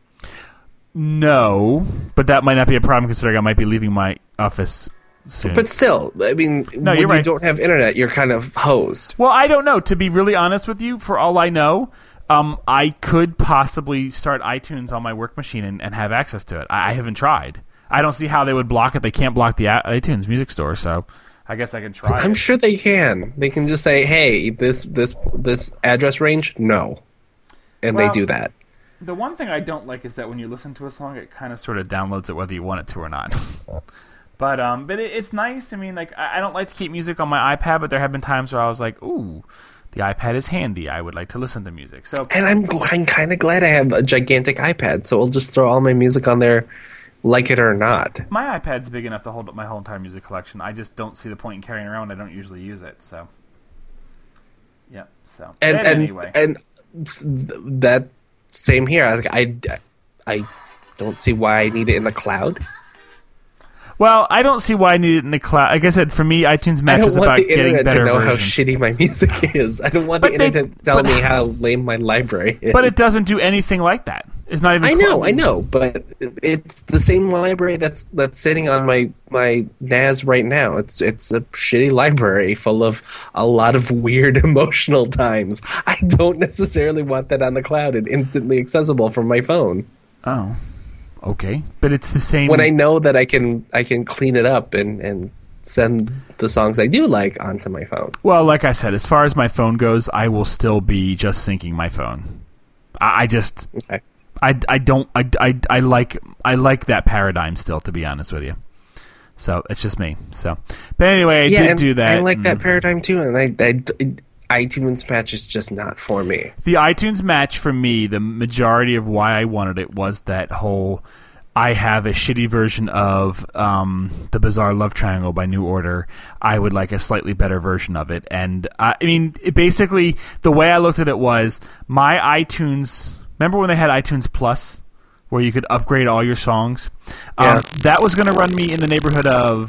no, but that might not be a problem considering I might be leaving my office soon. But still, I mean, No, when you're you right. don't have internet, you're kind of hosed. Well, I don't know. To be really honest with you, for all I know, um, I could possibly start iTunes on my work machine and, and have access to it. I, I haven't tried. I don't see how they would block it. They can't block the a- iTunes Music Store, so I guess I can try. I'm it. sure they can. They can just say, "Hey, this this this address range, no," and Well- they do that. The one thing I don't like is that when you listen to a song, it kind of sort of downloads it whether you want it to or not. But um, but it, it's nice. I mean, like I, I don't like to keep music on my iPad, but there have been times where I was like, "Ooh, the iPad is handy. I would like to listen to music." So And I'm gl- I'm kind of glad I have a gigantic iPad, so I'll just throw all my music on there, like it or not. my iPad's big enough to hold up my whole entire music collection. I just don't see the point in carrying it around. I don't usually use it. So, yeah. So And But and anyway, and s- that same here. I was like, I I don't see why I need it in the cloud. well, I don't see why I need it in the cloud. Like I said, for me, iTunes I Match don't is want about the getting internet better to know how versions. shitty my music is. I don't want But the they- internet to tell but- me how lame my library is. But it doesn't do anything like that. It's not even. I cl- know, I know, but it's the same library that's that's sitting on my my N A S right now. It's it's a shitty library full of a lot of weird emotional times. I don't necessarily want that on the cloud and instantly accessible from my phone. Oh, okay, but it's the same. When I know that I can I can clean it up and and send the songs I do like onto my phone. Well, like I said, as far as my phone goes, I will still be just syncing my phone. I, I just. Okay. I, I don't I, I, I like I like that paradigm still, to be honest with you. So it's just me. So, but anyway, I yeah, did and do that. I like that and paradigm too, and I, I iTunes Match is just not for me. The iTunes Match for me, the majority of why I wanted it was that whole. I have a shitty version of um, the Bizarre Love Triangle by New Order. I would like a slightly better version of it, and uh, I mean, it basically the way I looked at it was my iTunes. Remember when they had iTunes Plus, where you could upgrade all your songs? Yeah. Um, that was going to run me in the neighborhood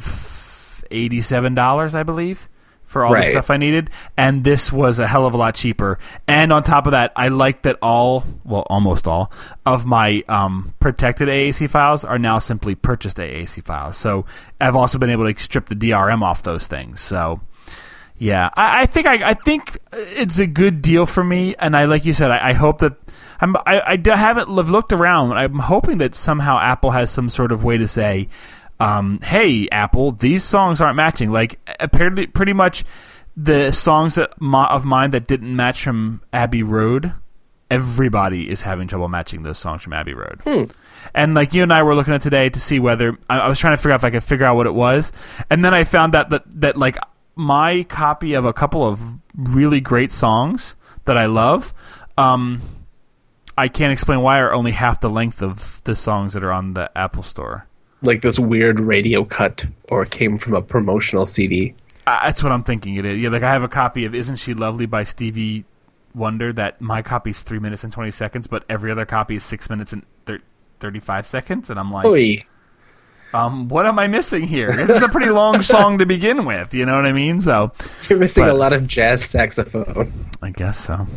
of eighty-seven dollars, I believe, for all right. the stuff I needed. And this was a hell of a lot cheaper. And on top of that, I like that all, well, almost all, of my um, protected A A C files are now simply purchased A A C files. So I've also been able to strip the D R M off those things. So... yeah, I, I think I, I think it's a good deal for me, and I like you said, I, I hope that I'm I, I haven't looked around. I'm hoping that somehow Apple has some sort of way to say, um, "Hey, Apple, these songs aren't matching." Like apparently, pretty much the songs that of mine that didn't match from Abbey Road, everybody is having trouble matching those songs from Abbey Road. Hmm. And like you and I were looking at today to see whether I, I was trying to figure out if I could figure out what it was, and then I found out that that like. my copy of a couple of really great songs that I love, um, I can't explain why, are only half the length of the songs that are on the Apple Store. Like this weird radio cut, or it came from a promotional C D. Uh, that's what I'm thinking it is. Yeah, like I have a copy of "Isn't She Lovely" by Stevie Wonder. That my copy is three minutes and twenty seconds, but every other copy is six minutes and thir- thirty-five seconds, and I'm like, Oy. Um, what am I missing here? This is a pretty long song to begin with, you know what I mean? So You're missing but, a lot of jazz saxophone. I guess so.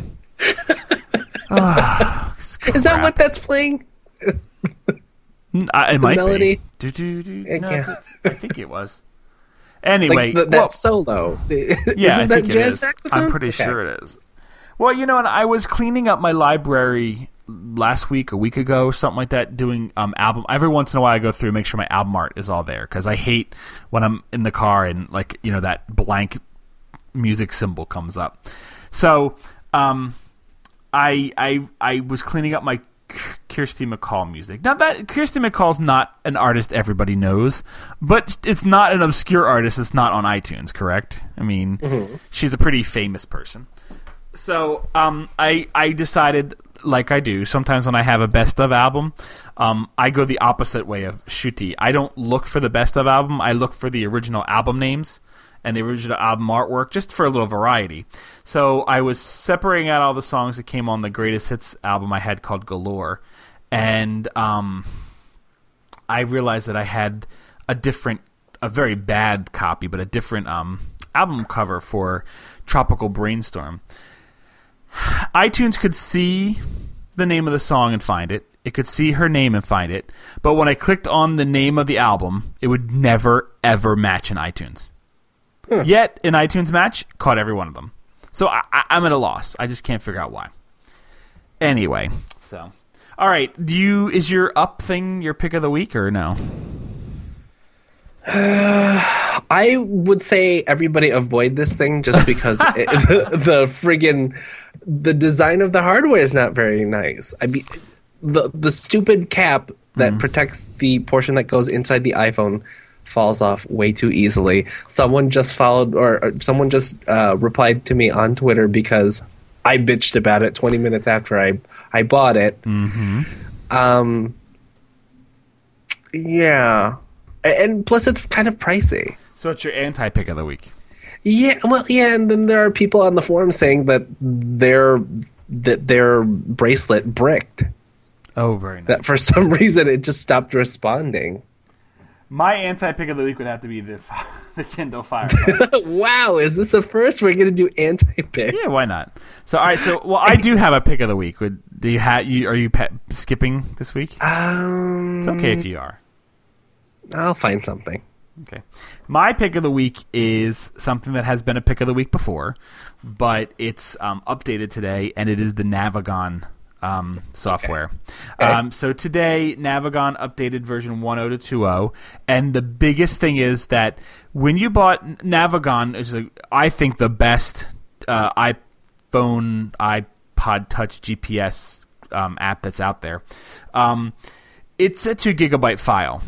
oh, Is that what that's playing? Uh, it might melody? be. Do, do, do. I No, can't- it's, it's, I think it was. Anyway, Like the, that well, solo. yeah, Isn't I that think it jazz is. saxophone? I'm pretty Okay. sure it is. Well, you know, and I was cleaning up my library last week, a week ago, something like that, doing um album. Every once in a while, I go through and make sure my album art is all there because I hate when I'm in the car and like you know that blank music symbol comes up. So, um, I I I was cleaning up my Kirsty MacColl music. Now that Kirsty MacColl's not an artist everybody knows, but it's not an obscure artist. It's not on iTunes, correct? I mean, mm-hmm. she's a pretty famous person. So um, I I decided, like I do sometimes when I have a best of album, um, I go the opposite way of Shooty. I don't look for the best of album. I look for the original album names and the original album artwork, just for a little variety. So I was separating out all the songs that came on the Greatest Hits album I had called Galore, and um, I realized that I had a different, a very bad copy, but a different um, album cover for Tropical Brainstorm. iTunes could see the name of the song and find it. It could see her name and find it. But when I clicked on the name of the album, it would never, ever match in iTunes. Hmm. Yet, in iTunes Match, caught every one of them. So I, I, I'm at a loss. I just can't figure out why. Anyway, so. All right, do you is your up thing your pick of the week or no? Uh, I would say everybody avoid this thing just because it, the, the friggin' the design of the hardware is not very nice. I mean, the the stupid cap that mm. protects the portion that goes inside the iPhone falls off way too easily. Someone just followed, or, or someone just uh, replied to me on Twitter because I bitched about it twenty minutes after I I bought it. Mm-hmm. Um, yeah. And plus, it's kind of pricey. So it's your anti-pick of the week. Yeah, well, yeah, and then there are people on the forum saying that their that their bracelet bricked. Oh, very nice. That for some reason it just stopped responding. My anti-pick of the week would have to be the the Kindle Fire. Wow, is this a first? We're going to do anti-pick. Yeah, why not? So, all right, so, well, I do have a pick of the week. Would Do you ha- you are you pe- skipping this week? Um, It's okay if you are. I'll find something. Okay. My pick of the week is something that has been a pick of the week before, but it's um, updated today, and it is the Navigon um, software. Okay. Um, so today, Navigon updated version one point oh to two point oh, and the biggest thing is that when you bought Navigon, is a, I think the best uh, iPhone, iPod Touch G P S um, app that's out there. Um, it's a two gigabyte file.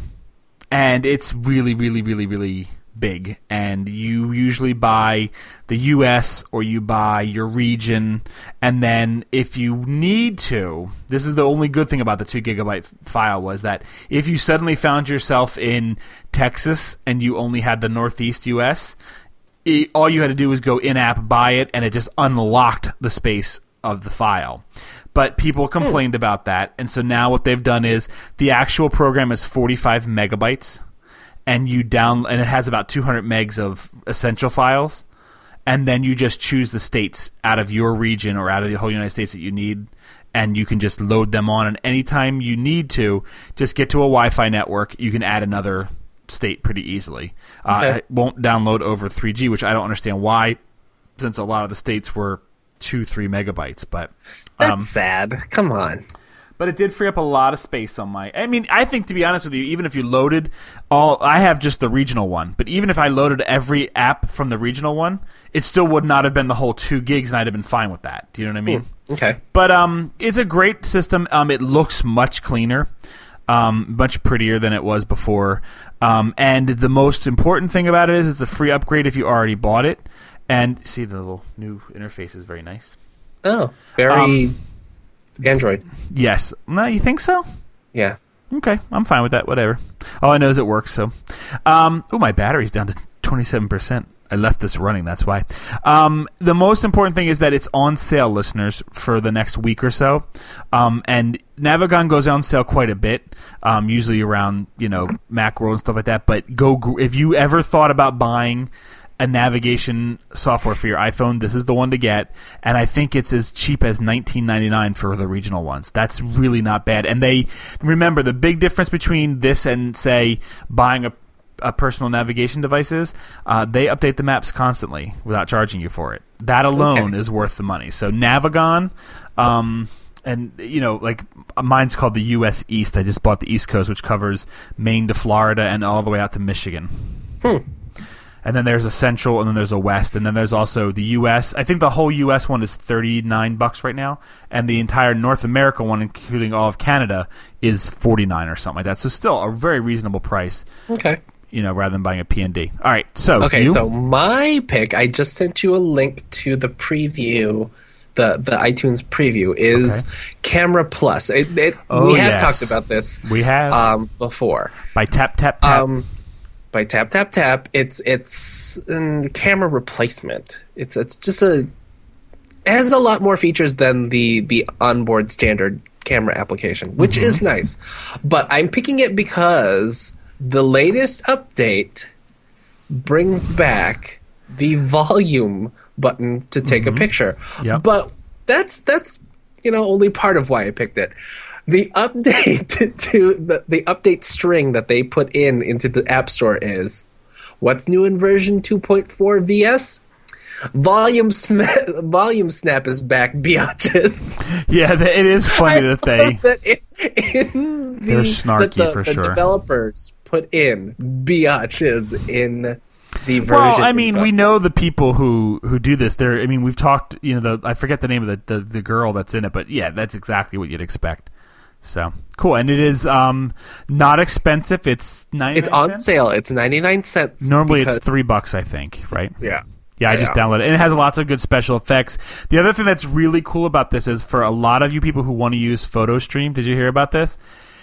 And it's really, really, really, really big. And you usually buy the U S or you buy your region. And then if you need to, this is the only good thing about the two gigabyte file was that if you suddenly found yourself in Texas and you only had the Northeast U S, it, all you had to do was go in-app, buy it, and it just unlocked the space of the file. But people complained hmm. about that, and so now what they've done is the actual program is forty-five megabytes, and you down and it has about two hundred megs of essential files, and then you just choose the states out of your region or out of the whole United States that you need, and you can just load them on, and anytime you need to, just get to a Wi-Fi network, you can add another state pretty easily. Okay. Uh, it won't download over three G, which I don't understand why, since a lot of the states were two, three megabytes, but um, that's sad. Come on. But it did free up a lot of space on my. I mean, I think to be honest with you, even if you loaded all, I have just the regional one. But even if I loaded every app from the regional one, it still would not have been the whole two gigs, and I'd have been fine with that. Do you know what I mean? Hmm. Okay. But um, it's a great system. Um, it looks much cleaner, um, much prettier than it was before. Um, and the most important thing about it is it's a free upgrade if you already bought it. And see, the little new interface is very nice. Oh, very um, Android. Yes. No, you think so? Yeah. Okay, I'm fine with that. Whatever. All I know is it works. So, um, oh, my battery's down to twenty-seven percent. I left this running. That's why. Um, the most important thing is that it's on sale, listeners, for the next week or so. Um, and Navigon goes on sale quite a bit, um, usually around you know Macworld and stuff like that. But go if you ever thought about buying a navigation software for your iPhone, this is the one to get, and I think it's as cheap as nineteen ninety-nine for the regional ones. That's really not bad. And they remember the big difference between this and say buying a, a personal navigation device is uh, they update the maps constantly without charging you for it. That alone okay. is worth the money. So Navigon, um, and you know, like mine's called the U S East. I just bought the East Coast, which covers Maine to Florida and all the way out to Michigan. Hmm. And then there's a Central, and then there's a West, and then there's also the U S. I think the whole U S one is thirty-nine bucks right now, and the entire North America one, including all of Canada, is forty-nine or something like that. So still a very reasonable price. Okay. You know, rather than buying a P and D. All right, so okay, you? so my pick, I just sent you a link to the preview. The the iTunes preview is okay. Camera Plus. It, it, oh, we have yes. talked about this. We have um, before by tap tap tap. Um, By tap tap tap, it's it's a camera replacement. It's it's just a it has a lot more features than the the onboard standard camera application, which mm-hmm. is nice. But I'm picking it because the latest update brings back the volume button to take mm-hmm. a picture. Yep. But that's that's you know only part of why I picked it. The update to the, the update string that they put in into the App Store is, what's new in version two point four V S? Volume sm- volume snap is back, biatches. Yeah, it is funny that they that in, in the, they're snarky the, the, for the sure. Developers put in biatches in the version. Well, I mean, we know the people who, who do this. They're, I mean, we've talked. You know, the I forget the name of the, the the girl that's in it, but yeah, that's exactly what you'd expect. So cool, and it is um, not expensive. It's ninety. It's on sale. It's ninety nine cents. Normally, because... it's three bucks, I think. Right? Yeah. Yeah, I just yeah. downloaded it, and it has lots of good special effects. The other thing that's really cool about this is for a lot of you people who want to use PhotoStream. Did you hear about this?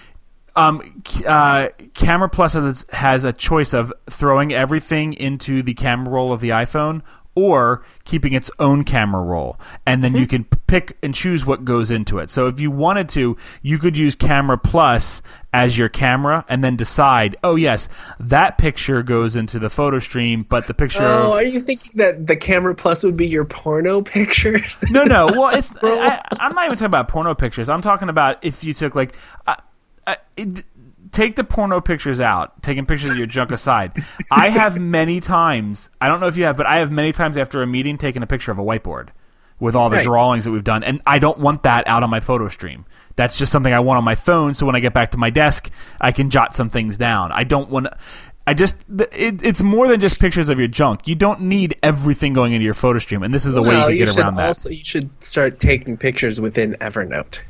Um, uh, Camera Plus has, has a choice of throwing everything into the camera roll of the iPhone, or keeping its own camera roll. And then mm-hmm. you can pick and choose what goes into it. So if you wanted to, you could use Camera Plus as your camera and then decide, oh, yes, that picture goes into the photo stream, but the picture oh, of... are you thinking that the Camera Plus would be your porno pictures? No, no. Well, it's I, I'm not even talking about porno pictures. I'm talking about if you took, like... Uh, uh, it, take the porno pictures out, taking pictures of your junk aside. I have many times, I don't know if you have, but I have many times after a meeting taken a picture of a whiteboard with all the right. drawings that we've done, and I don't want that out on my photo stream. That's just something I want on my phone, so when I get back to my desk, I can jot some things down. I don't want to... I just... It, it's more than just pictures of your junk. You don't need everything going into your photo stream, and this is a well, way you can you get should around also, that. You should start taking pictures within Evernote.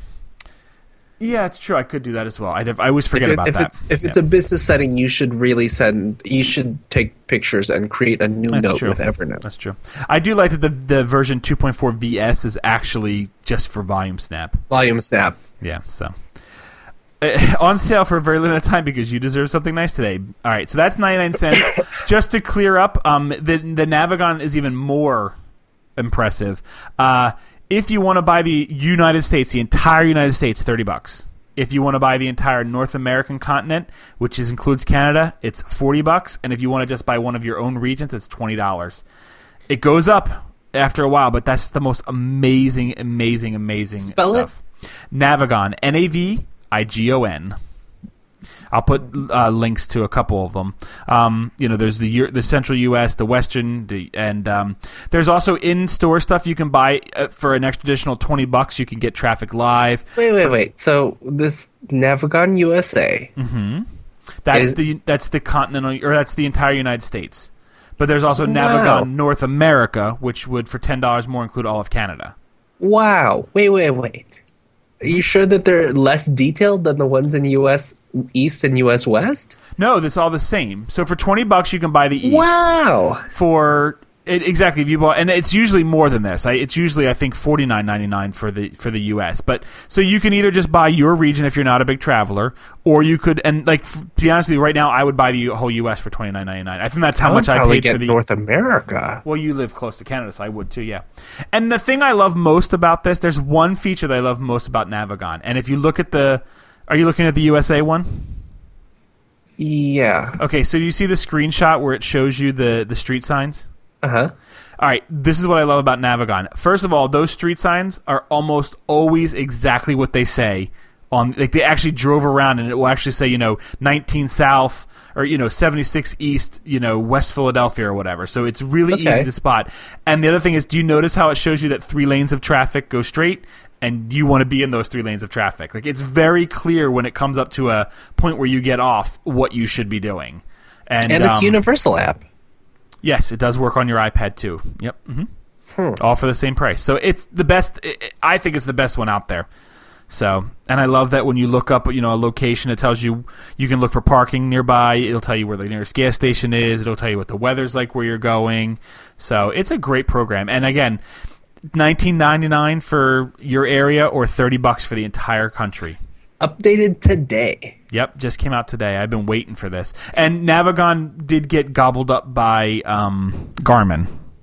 Yeah, it's true. I could do that as well. I, I always forget if it, about if that. It's, if it's yeah. a business setting, you should really send. You should take pictures and create a new That's note true. with Evernote. That's true. I do like that the the version two point four V S is actually just for Volume Snap. Volume Snap. Yeah. So uh, on sale for a very limited time because you deserve something nice today. All right. So that's ninety-nine cents. Just to clear up, um, the the Navigon is even more impressive. Uh. If you want to buy the United States, the entire United States, thirty bucks. If you want to buy the entire North American continent, which is, includes Canada, it's forty bucks. And if you want to just buy one of your own regions, it's twenty dollars. It goes up after a while, but that's the most amazing, amazing, amazing Spell stuff. It? Navigon, N A V I G O N. I'll put uh, links to a couple of them. Um, you know, there's the U- the Central U S, the Western, the, and um, there's also in-store stuff you can buy uh, for an extra additional twenty bucks. You can get Traffic Live. Wait, wait, wait. So this Navigon U S A. Mm-hmm. That's is, the that's the continental, or that's the entire United States. But there's also wow. Navigon North America, which would for ten dollars more include all of Canada. Wow. Wait, wait, wait. Are you sure that they're less detailed than the ones in U S East and U S West? No, it's all the same. So for twenty bucks, you can buy the East. Wow. For it, exactly, if you bought, and it's usually more than this. I, it's usually I think forty-nine ninety-nine for the for the U S. But so you can either just buy your region if you're not a big traveler, or you could, and like f- to be honest with you, right now I would buy the whole U S for twenty-nine ninety-nine. I think that's how I much I paid get for the North America. Well, you live close to Canada, so I would too, yeah. And the thing I love most about this, there's one feature that I love most about Navigon. And if you look at the, are you looking at the U S A one? Yeah. Okay, so you see the screenshot where it shows you the, the street signs? Uh-huh. All right, this is what I love about Navigon. First of all, those street signs are almost always exactly what they say. On like they actually drove around, and it will actually say, you know, nineteen South or, you know, seventy-six East, you know, West Philadelphia or whatever. So it's really okay. easy to spot. And the other thing is, do you notice how it shows you that three lanes of traffic go straight? And you want to be in those three lanes of traffic. Like, it's very clear when it comes up to a point where you get off what you should be doing. And, and it's um, universal app. Yes, it does work on your iPad too. Yep. Mm-hmm. Hmm. All for the same price. So it's the best. I think it's the best one out there. So, and I love that when you look up, you know, a location, it tells you you can look for parking nearby. It'll tell you where the nearest gas station is. It'll tell you what the weather's like where you're going. So it's a great program. And again, nineteen ninety-nine for your area or thirty bucks for the entire country. Updated today. Yep, just came out today. I've been waiting for this. And Navigon did get gobbled up by um, Garmin.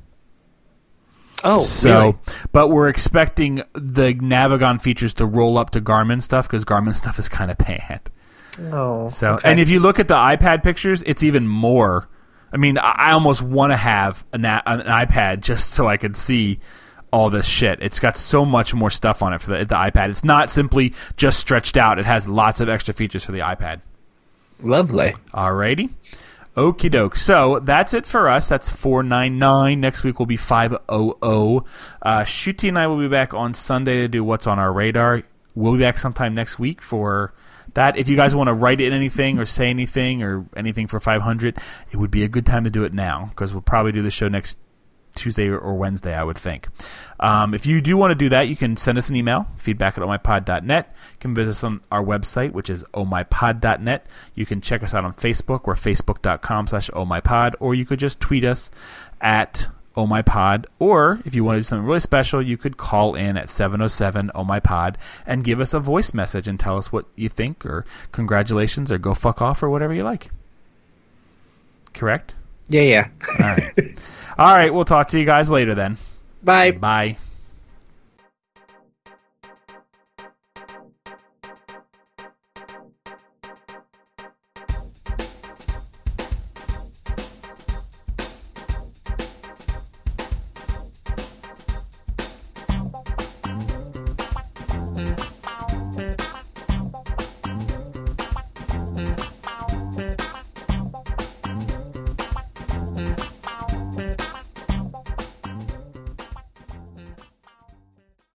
Oh, so, really? But we're expecting the Navigon features to roll up to Garmin stuff because Garmin stuff is kind of bad. Oh, so okay. And if you look at the iPad pictures, it's even more. I mean, I, I almost want to have an, a, an iPad just so I could see all this shit. It's got so much more stuff on it for the, the iPad. It's not simply just stretched out. It has lots of extra features for the iPad. Lovely. Alrighty. Okie doke. So that's it for us. That's four ninety-nine. Next week will be five hundred. Uh, Shuti and I will be back on Sunday to do What's on Our Radar. We'll be back sometime next week for that. If you guys want to write in anything or say anything or anything for five hundred, it would be a good time to do it now because we'll probably do the show next Tuesday or Wednesday, I would think. Um, if you do want to do that, you can send us an email, feedback at oh my pod dot net. You can visit us on our website, which is oh my pod dot net. You can check us out on Facebook. We're facebook dot com slash oh my pod, or you could just tweet us at ohmypod. Or if you want to do something really special, you could call in at seven oh seven oh my pod and give us a voice message and tell us what you think, or congratulations, or go fuck off, or whatever you like. Correct? Yeah, yeah. All right. All right, we'll talk to you guys later then. Bye. Bye.